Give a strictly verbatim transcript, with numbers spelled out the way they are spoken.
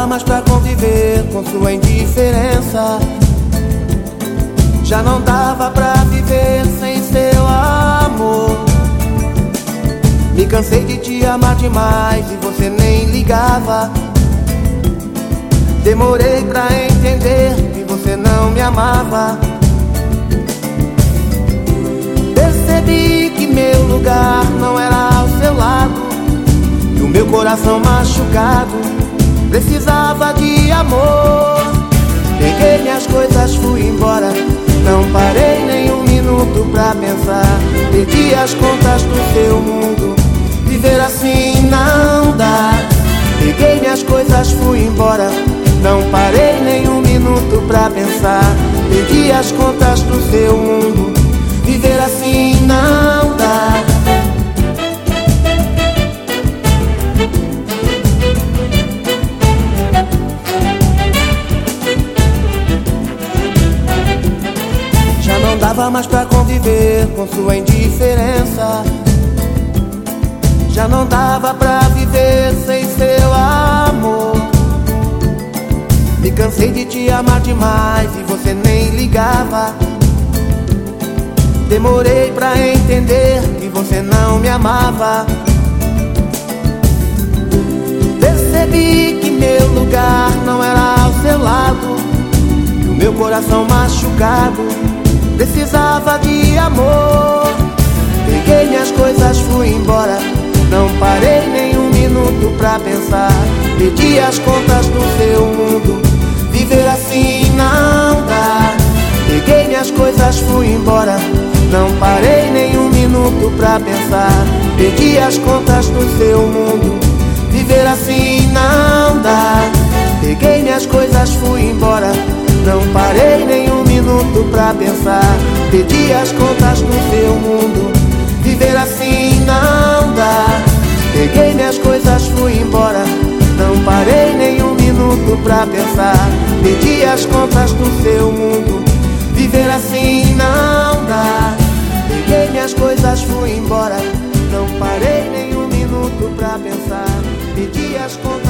mais pra conviver com sua indiferença. Já não dava pra viver sem seu amor. Me cansei de te amar demais e você nem ligava. Demorei pra entender que você não me amava. Percebi que meu lugar não era ao seu lado, e o meu coração machucado precisava de amor. Peguei minhas coisas, fui embora, não parei nem um minuto pra pensar. Perdi as contas do seu mundo, viver assim não dá. Peguei minhas coisas, fui embora, não parei nem um minuto pra pensar. Perdi as contas do seu mundo, viver assim não dá. Já não dava mais pra conviver com sua indiferença. Já não dava pra viver sem seu amor. Me cansei de te amar demais e você nem ligava. Demorei pra entender que você não me amava. Percebi que meu lugar não era ao seu lado, e o meu coração machucado precisava de amor. Peguei minhas coisas, fui embora, não parei nem um minuto pra pensar. Perdi as contas do seu mundo, viver assim não dá. Peguei minhas coisas, fui embora, não parei nem um minuto pra pensar. Perdi as contas do seu mundo, viver assim não dá. Peguei minhas coisas, fui embora, não parei nem um minuto pra pensar. Perdi as contas do seu mundo, viver assim não dá. Peguei minhas coisas, fui embora, não parei nem um minuto pra pensar. Perdi as contas do seu mundo, viver assim não dá. Peguei minhas coisas, fui embora, não parei nem um minuto pra pensar. Perdi as contas